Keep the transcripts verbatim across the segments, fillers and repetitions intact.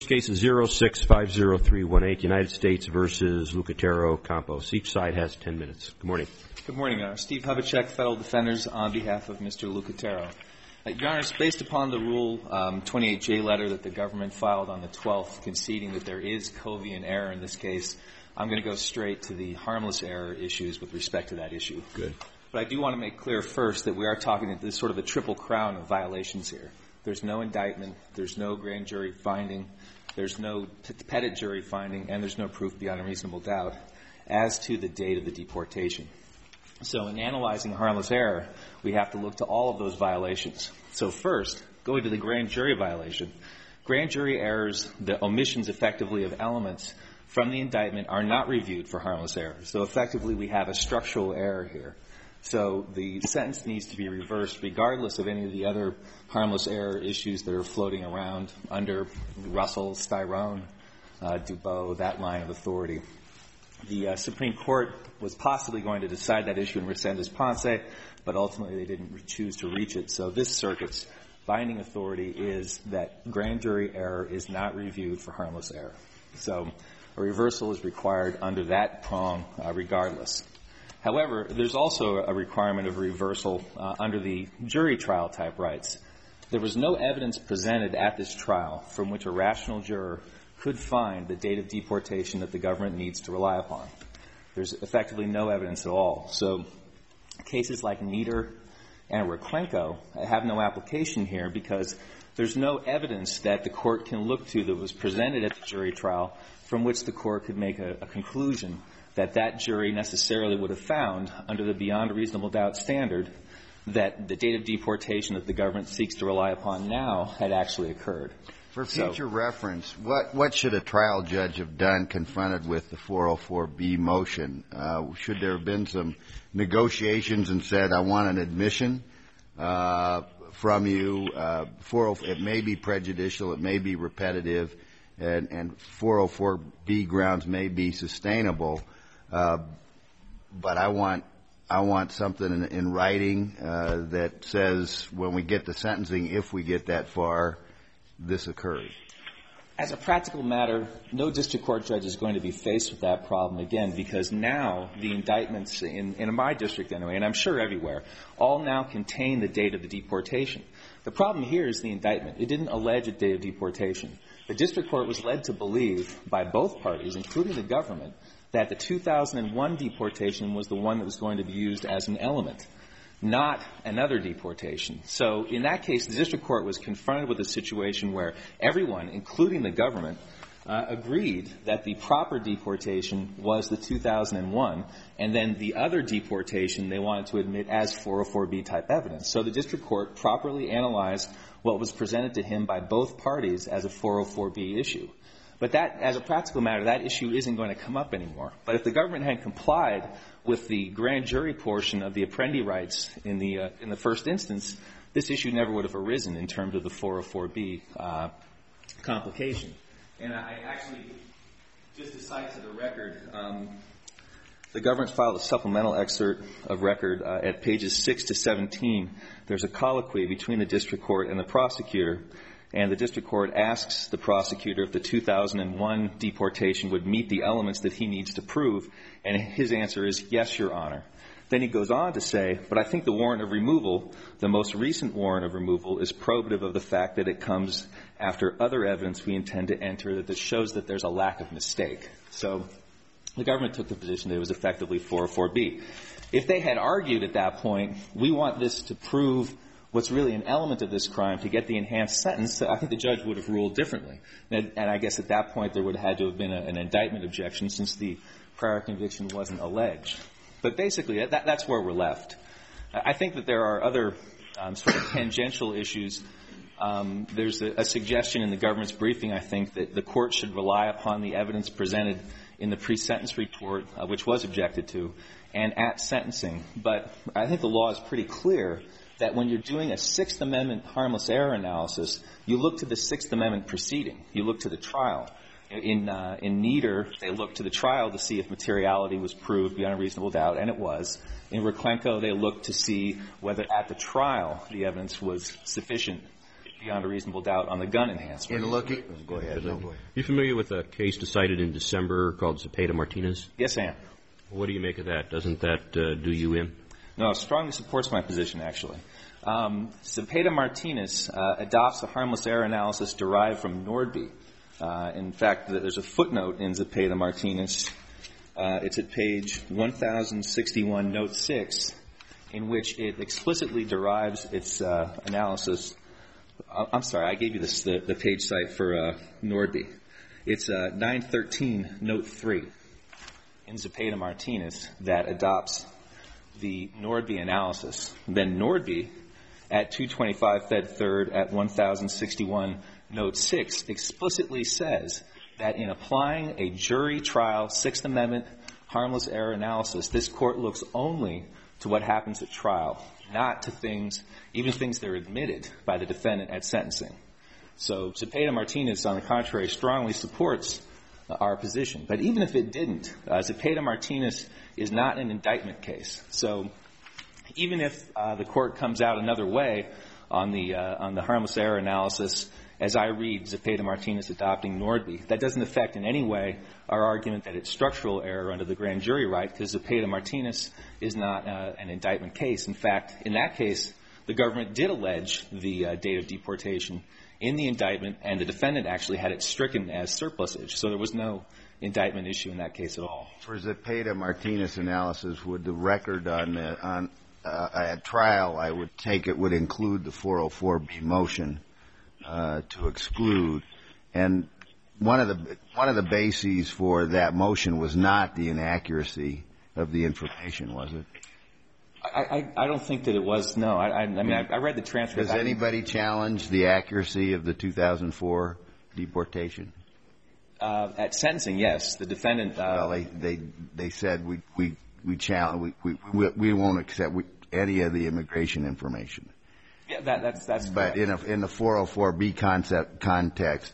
case is zero six five zero three one eight, United States versus Lucatero Campos. Each side has ten minutes. Good morning. Good morning, Your Honor. Steve Hubachek, Federal Defenders, on behalf of Mister Lucatero. Uh, Your Honor, based upon the Rule um, twenty-eight J letter that the government filed on the twelfth, conceding that there is Covian error in this case, I'm going to go straight to the harmless error issues with respect to that issue. Good. But I do want to make clear first that we are talking this sort of a triple crown of violations here. There's no indictment, there's no grand jury finding, there's no petit jury finding, and there's no proof beyond a reasonable doubt as to the date of the deportation. So in analyzing harmless error, we have to look to all of those violations. So first, going to the grand jury violation, grand jury errors, the omissions effectively of elements from the indictment are not reviewed for harmless error. So effectively, we have a structural error here. So the sentence needs to be reversed regardless of any of the other harmless error issues that are floating around under Russell, Styrone, uh, Dubot, that line of authority. The uh, Supreme Court was possibly going to decide that issue in Resendez-Ponce, but ultimately they didn't choose to reach it. So this circuit's binding authority is that grand jury error is not reviewed for harmless error. So a reversal is required under that prong uh, regardless. However, there's also a requirement of reversal uh, under the jury trial type rights. There was no evidence presented at this trial from which a rational juror could find the date of deportation that the government needs to rely upon. There's effectively no evidence at all. So cases like Nieder and Reklenko have no application here because there's no evidence that the court can look to that was presented at the jury trial from which the court could make a, a conclusion that that jury necessarily would have found under the beyond a reasonable doubt standard that the date of deportation that the government seeks to rely upon now had actually occurred. For future so, reference, what, what should a trial judge have done confronted with the four oh four B motion? Uh, should there have been some negotiations and said, I want an admission uh, from you? Uh, four oh four, it may be prejudicial, it may be repetitive, and, and four oh four B grounds may be sustainable. Uh, but I want I want something in, in writing uh, that says when we get to sentencing, if we get that far, this occurred. As a practical matter, no district court judge is going to be faced with that problem again because now the indictments in, in my district anyway, and I'm sure everywhere, all now contain the date of the deportation. The problem here is the indictment. It didn't allege a date of deportation. The district court was led to believe by both parties, including the government, that the two thousand one deportation was the one that was going to be used as an element, not another deportation. So in that case, the district court was confronted with a situation where everyone, including the government, uh, agreed that the proper deportation was the two thousand one, and then the other deportation they wanted to admit as four oh four B type evidence. So the district court properly analyzed what was presented to him by both parties as a four oh four B issue. But that, as a practical matter, that issue isn't going to come up anymore. But if the government had complied with the grand jury portion of the Apprendi rights in the uh, in the first instance, this issue never would have arisen in terms of the four oh four B uh, complication. And I actually, just to cite to the record, um, the government filed a supplemental excerpt of record uh, at pages six to seventeen. There's a colloquy between the district court and the prosecutor. And the district court asks the prosecutor if the two thousand one deportation would meet the elements that he needs to prove, and his answer is, yes, Your Honor. Then he goes on to say, but I think the warrant of removal, the most recent warrant of removal, is probative of the fact that it comes after other evidence we intend to enter that shows that there's a lack of mistake. So the government took the position that it was effectively four oh four B. If they had argued at that point, we want this to prove what's really an element of this crime to get the enhanced sentence, I think the judge would have ruled differently. And, and I guess at that point there would have had to have been a, an indictment objection since the prior conviction wasn't alleged. But basically, that, that's where we're left. I think that there are other um, sort of tangential issues. Um, there's a, a suggestion in the government's briefing, I think, that the court should rely upon the evidence presented in the pre-sentence report, uh, which was objected to, and at sentencing. But I think the law is pretty clear that when you're doing a Sixth Amendment harmless error analysis, you look to the Sixth Amendment proceeding. You look to the trial. In, uh, in Nieder, they looked to the trial to see if materiality was proved beyond a reasonable doubt, and it was. In Reklenko, they looked to see whether at the trial the evidence was sufficient beyond a reasonable doubt on the gun enhancement. In looking, go ahead. No, go ahead. Are you familiar with a case decided in December called Zepeda-Martinez? Yes, I am. What do you make of that? Doesn't that uh, do you in? No, it strongly supports my position, actually. Um, Zepeda-Martinez uh, adopts a harmless error analysis derived from Nordby. Uh, in fact, there's a footnote in Zepeda-Martinez. Uh, it's at page one thousand sixty-one, note six, in which it explicitly derives its uh, analysis. Uh, I'm sorry, I gave you this, the, the page site for uh, Nordby. It's uh, nine thirteen, note three, in Zepeda-Martinez that adopts the Nordby analysis. Then Nordby, at two twenty-five Fed third at one thousand sixty-one, note six, explicitly says that in applying a jury trial Sixth Amendment harmless error analysis, this court looks only to what happens at trial, not to things, even things that are admitted by the defendant at sentencing. So Zepeda-Martinez, on the contrary, strongly supports uh, our position. But even if it didn't, uh, Zepeda-Martinez is not an indictment case. So even if uh, the court comes out another way on the uh, on the harmless error analysis, as I read Zepeda-Martinez adopting Nordby, that doesn't affect in any way our argument that it's structural error under the grand jury right, because Zepeda-Martinez is not uh, an indictment case. In fact, in that case, the government did allege the uh, date of deportation in the indictment, and the defendant actually had it stricken as surplusage. So there was no indictment issue in that case at all. For Zepeda-Martinez analysis, would the record on the, on uh, at trial, I would take it, would include the four oh four B motion uh, to exclude, and one of the one of the bases for that motion was not the inaccuracy of the information, was it? I, I, I don't think that it was. No, I, I, I mean, I, I read the transcript. Does anybody challenge the accuracy of the two thousand four deportation? Uh, at sentencing, yes, the defendant. Uh, well, they they they said we we we challenge we we we won't accept we, any of the immigration information. Yeah, that, that's that's. But correct. in a in the four oh four B concept context,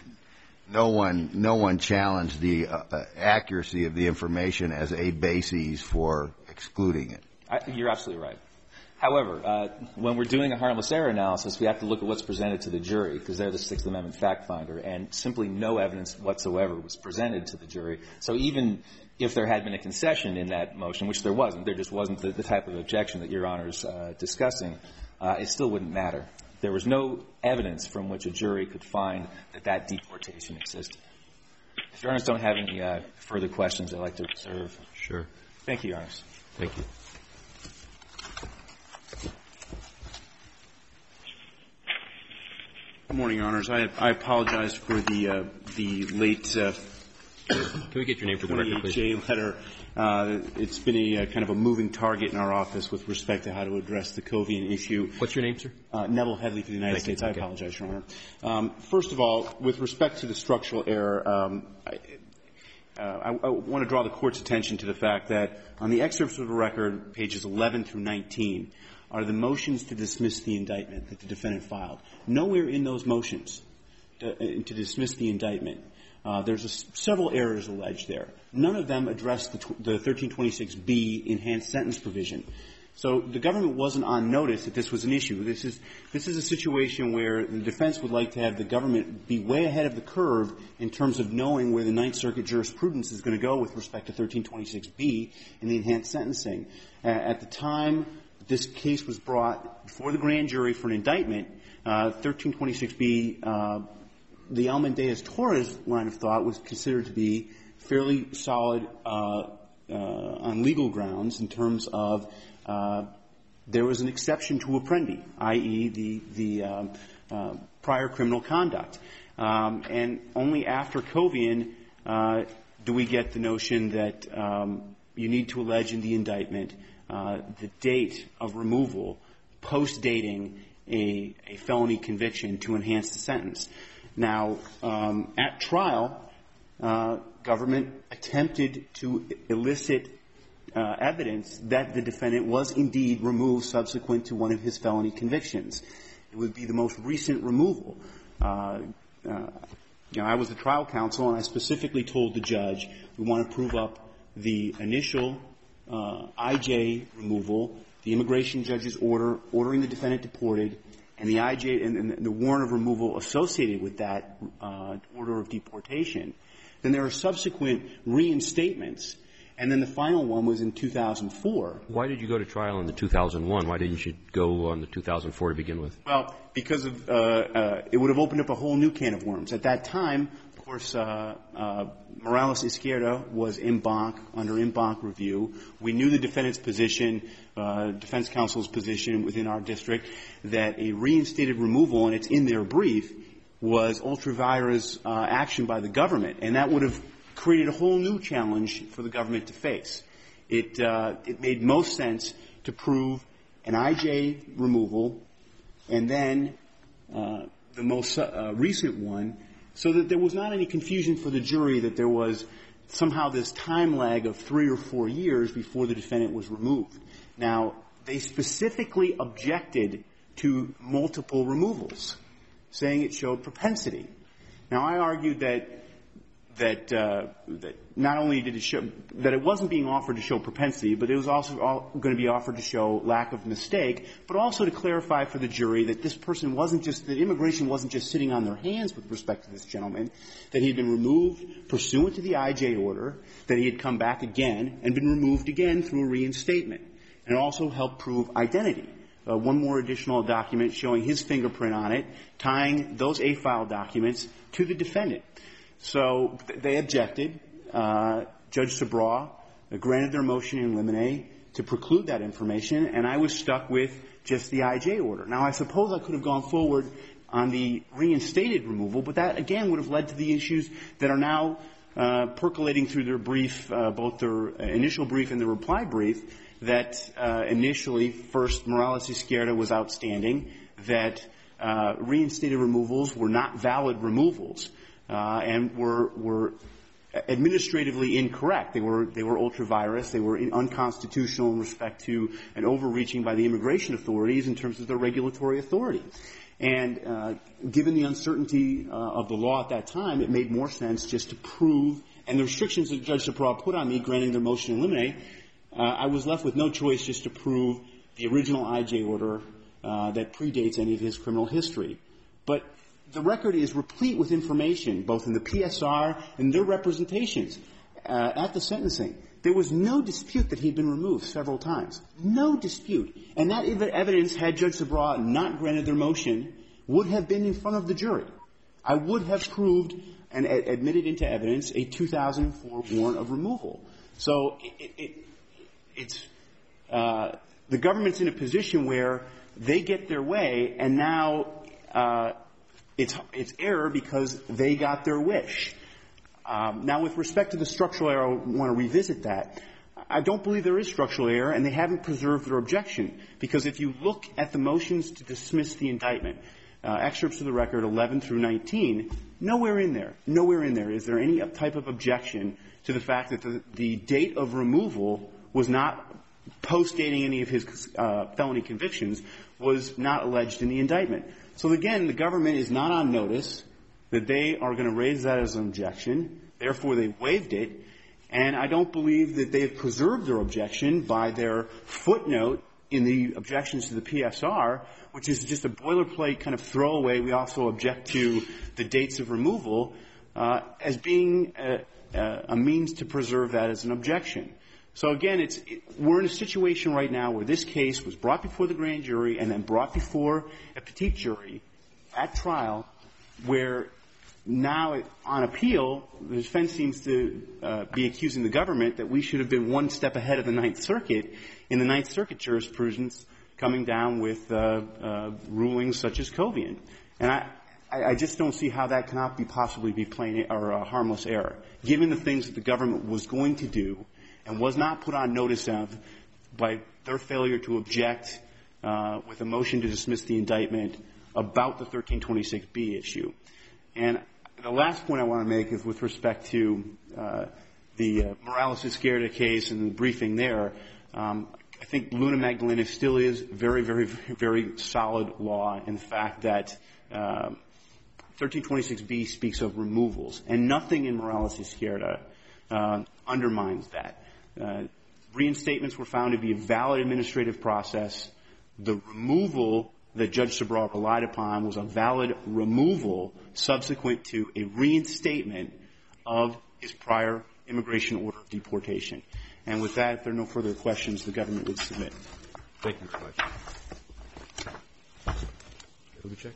no one no one challenged the uh, uh, accuracy of the information as a basis for excluding it. I, you're absolutely right. However, uh, when we're doing a harmless error analysis, we have to look at what's presented to the jury, because they're the Sixth Amendment fact finder, and simply no evidence whatsoever was presented to the jury. So even if there had been a concession in that motion, which there wasn't, there just wasn't the, the type of objection that Your Honor's uh, discussing, uh, it still wouldn't matter. There was no evidence from which a jury could find that that deportation existed. If Your Honors don't have any uh, further questions, I'd like to reserve. Sure. Thank you, Your Honors. Thank you. Good morning, Your Honors. I, I apologize for the uh, the late uh, Can we get your name for the record, please? twenty-eight J letter. Uh, it's been a uh, kind of a moving target in our office with respect to how to address the Covian issue. What's your name, sir? Uh, Neville Headley for the United Thank States. you. I Okay. apologize, Your Honor. Um, first of all, with respect to the structural error, um, I, uh, I, I want to draw the Court's attention to the fact that on the excerpts of the record, pages eleven through nineteen, are the motions to dismiss the indictment that the defendant filed. Nowhere in those motions to, uh, to dismiss the indictment, uh, there's a, several errors alleged there. None of them address the, tw- the thirteen twenty-six B enhanced sentence provision. So the government wasn't on notice that this was an issue. This is, this is a situation where the defense would like to have the government be way ahead of the curve in terms of knowing where the Ninth Circuit jurisprudence is going to go with respect to thirteen twenty-six B in the enhanced sentencing. Uh, at the time this case was brought before the grand jury for an indictment, uh, thirteen twenty-six B, uh, the Almendaez-Torres line of thought was considered to be fairly solid uh, uh, on legal grounds in terms of uh, there was an exception to Apprendi, that is the, the um, uh, prior criminal conduct. Um, and only after Covian uh, do we get the notion that um, you need to allege in the indictment Uh, the date of removal, post-dating a, a felony conviction to enhance the sentence. Now, um, at trial, uh, government attempted to elicit uh, evidence that the defendant was indeed removed subsequent to one of his felony convictions. It would be the most recent removal. Uh, uh, you know, I was the trial counsel, and I specifically told the judge we want to prove up the initial Uh, I J removal, the immigration judge's order ordering the defendant deported, and the I J and, and the warrant of removal associated with that uh, order of deportation, then there are subsequent reinstatements. And then the final one was in two thousand four. Why did you go to trial in the two thousand one? Why didn't you go on the two thousand four to begin with? Well, because of uh, uh, it would have opened up a whole new can of worms. At that time, of course, uh, uh, Morales-Izquierda was en banc, under en banc review. We knew the defendant's position, uh, defense counsel's position within our district, that a reinstated removal, and it's in their brief, was ultra vires uh, action by the government, and that would have created a whole new challenge for the government to face. It, uh, it made most sense to prove an I J removal and then uh, the most uh, recent one, so that there was not any confusion for the jury that there was somehow this time lag of three or four years before the defendant was removed. Now, they specifically objected to multiple removals, saying it showed propensity. Now, I argued that that uh, that not only did it show that it wasn't being offered to show propensity, but it was also all going to be offered to show lack of mistake, but also to clarify for the jury that this person wasn't just, that immigration wasn't just sitting on their hands with respect to this gentleman, that he had been removed pursuant to the I J order, that he had come back again and been removed again through a reinstatement. And it also helped prove identity. Uh, one more additional document showing his fingerprint on it, tying those A-file documents to the defendant. So th- they objected. Uh, Judge Subraw uh, granted their motion in limine to preclude that information, and I was stuck with just the I J order. Now, I suppose I could have gone forward on the reinstated removal, but that, again, would have led to the issues that are now uh, percolating through their brief, uh, both their initial brief and the reply brief, that uh, initially, first, Morales-Izquierda was outstanding, that uh, reinstated removals were not valid removals. Uh, and were, were administratively incorrect. They were, they were ultra-virus. They were in, unconstitutional in respect to an overreaching by the immigration authorities in terms of their regulatory authority. And uh, given the uncertainty uh, of the law at that time, it made more sense just to prove, and the restrictions that Judge Subraw put on me granting their motion in limine, uh, I was left with no choice just to prove the original I J order uh, that predates any of his criminal history. But the record is replete with information, both in the P S R and their representations uh, at the sentencing. There was no dispute that he had been removed several times. No dispute. And that ev- evidence, had Judge Subraw not granted their motion, would have been in front of the jury. I would have proved and a- admitted into evidence a two thousand four warrant of removal. So it, it, it's uh, the government's in a position where they get their way, and now uh, It's, it's error because they got their wish. Um, now, with respect to the structural error, I want to revisit that. I don't believe there is structural error, and they haven't preserved their objection, because if you look at the motions to dismiss the indictment, uh, excerpts of the record eleven through nineteen, nowhere in there, nowhere in there is there any type of objection to the fact that the, the date of removal was not post-dating any of his uh, felony convictions, was not alleged in the indictment. So again, the government is not on notice that they are going to raise that as an objection. Therefore, they waived it. And I don't believe that they have preserved their objection by their footnote in the objections to the P S R, which is just a boilerplate kind of throwaway. We also object to the dates of removal uh, as being a, a means to preserve that as an objection. So again, it's, it, we're in a situation right now where this case was brought before the grand jury and then brought before a petite jury at trial, where now it, on appeal, the defense seems to uh, be accusing the government that we should have been one step ahead of the Ninth Circuit in the Ninth Circuit jurisprudence, coming down with uh, uh, rulings such as Covian. And I, I just don't see how that cannot be possibly be plain or a harmless error, given the things that the government was going to do and was not put on notice of by their failure to object uh, with a motion to dismiss the indictment about the thirteen twenty-six B issue. And the last point I want to make is with respect to uh, the uh, Morales-Izquierda case and the briefing there. Um, I think Luna Magdalena still is very, very, very solid law in the fact that uh, thirteen twenty-six B speaks of removals, and nothing in Morales-Izquierda uh, undermines that. Uh, reinstatements were found to be a valid administrative process. The removal that Judge Sobral relied upon was a valid removal subsequent to a reinstatement of his prior immigration order of deportation. And with that, if there are no further questions, the government would submit. Thank you very much. Lubitschek?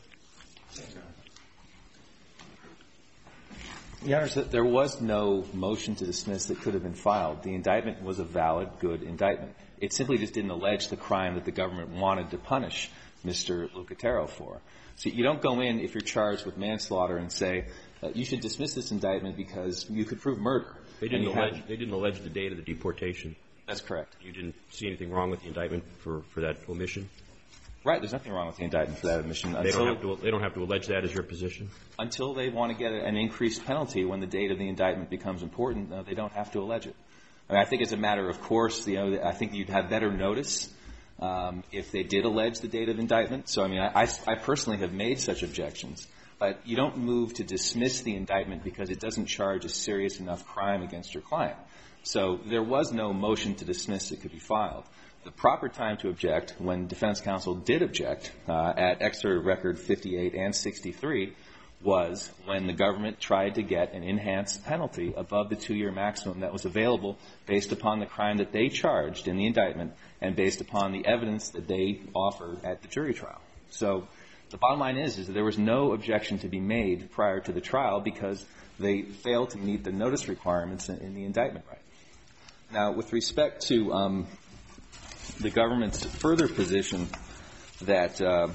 Your Honor, there was no motion to dismiss that could have been filed. The indictment was a valid, good indictment. It simply just didn't allege the crime that the government wanted to punish Mister Lucatero for. So you don't go in if you're charged with manslaughter and say, uh, you should dismiss this indictment because you could prove murder. They didn't, allege, they didn't allege the date of the deportation. That's correct. You didn't see anything wrong with the indictment for, for that omission? Right. There's nothing wrong with the indictment for that omission. They don't, have to, they don't have to allege that as your position? Until they want to get an increased penalty when the date of the indictment becomes important, no, they don't have to allege it. I mean, I think it's a matter of course, you know, I think you'd have better notice um, if they did allege the date of indictment. So, I mean, I, I personally have made such objections. But you don't move to dismiss the indictment because it doesn't charge a serious enough crime against your client. So there was no motion to dismiss that could be filed. The proper time to object, when defense counsel did object uh, at excerpt record fifty-eight and sixty-three, was when the government tried to get an enhanced penalty above the two-year maximum that was available based upon the crime that they charged in the indictment and based upon the evidence that they offered at the jury trial. So the bottom line is, is that there was no objection to be made prior to the trial because they failed to meet the notice requirements in, in the indictment right. Now, with respect to um, the government's further position that uh,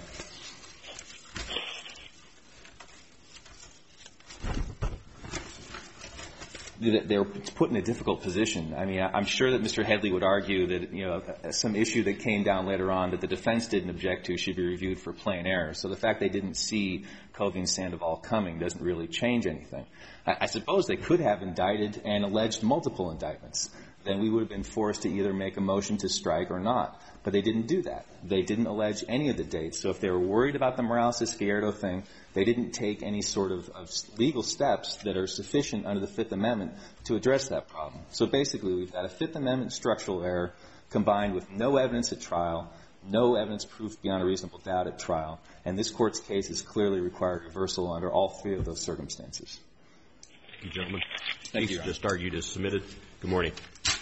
that they're put in a difficult position. I mean, I'm sure that Mister Headley would argue that, you know, some issue that came down later on that the defense didn't object to should be reviewed for plain error. So the fact they didn't see Covey and Sandoval coming doesn't really change anything. I, I suppose they could have indicted and alleged multiple indictments. Then we would have been forced to either make a motion to strike or not. But they didn't do that. They didn't allege any of the dates. So if they were worried about the Morales-Izquierdo thing, they didn't take any sort of, of legal steps that are sufficient under the Fifth Amendment to address that problem. So basically, we've got a Fifth Amendment structural error combined with no evidence at trial, no evidence proof beyond a reasonable doubt at trial, and this Court's case is clearly required reversal under all three of those circumstances. Thank you, gentlemen. Thank you, Your Honor. Just argued as submitted. Good morning.